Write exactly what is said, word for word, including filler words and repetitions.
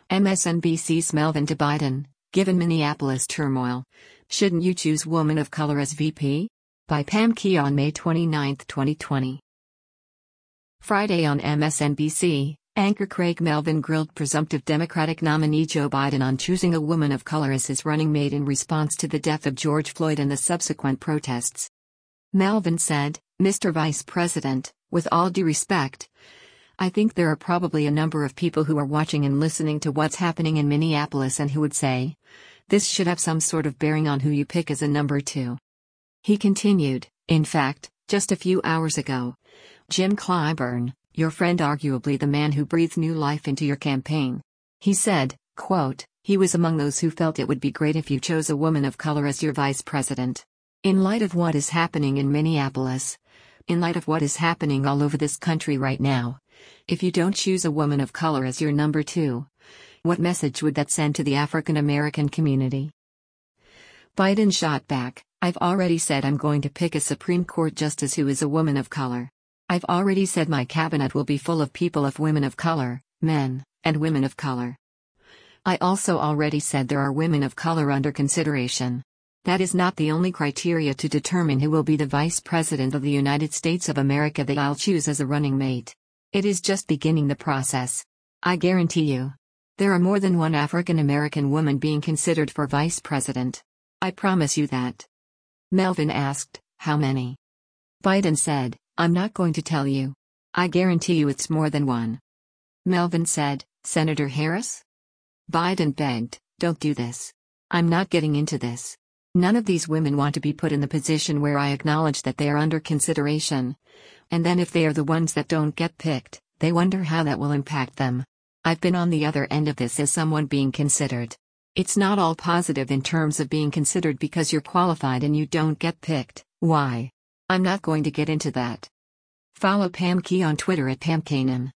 M S N B C's Melvin to Biden, given Minneapolis turmoil. Shouldn't you choose woman of color as V P? By Pam Key on May twenty-ninth, twenty twenty. Friday on M S N B C, anchor Craig Melvin grilled presumptive Democratic nominee Joe Biden on choosing a woman of color as his running mate in response to the death of George Floyd and the subsequent protests. Melvin said, "Mister Vice President, with all due respect, I think there are probably a number of people who are watching and listening to what's happening in Minneapolis and who would say, this should have some sort of bearing on who you pick as a number two." He continued, "In fact, just a few hours ago, Jim Clyburn, your friend, arguably the man who breathed new life into your campaign, he said, quote, he was among those who felt it would be great if you chose a woman of color as your vice president. In light of what is happening in Minneapolis, in light of what is happening all over this country right now, if you don't choose a woman of color as your number two, what message would that send to the African American community?" Biden shot back, "I've already said I'm going to pick a Supreme Court justice who is a woman of color. I've already said my cabinet will be full of people of women of color, men, and women of color. I also already said there are women of color under consideration. That is not the only criteria to determine who will be the Vice President of the United States of America that I'll choose as a running mate. It is just beginning the process. I guarantee you, there are more than one African American woman being considered for Vice President. I promise you that." Melvin asked, "How many?" Biden said, "I'm not going to tell you. I guarantee you it's more than one." Melvin said, "Senator Harris?" Biden begged, "Don't do this. I'm not getting into this. None of these women want to be put in the position where I acknowledge that they are under consideration. And then if they are the ones that don't get picked, they wonder how that will impact them. I've been on the other end of this as someone being considered. It's not all positive in terms of being considered because you're qualified and you don't get picked. Why? I'm not going to get into that." Follow Pam Key on Twitter at Pam Kanan.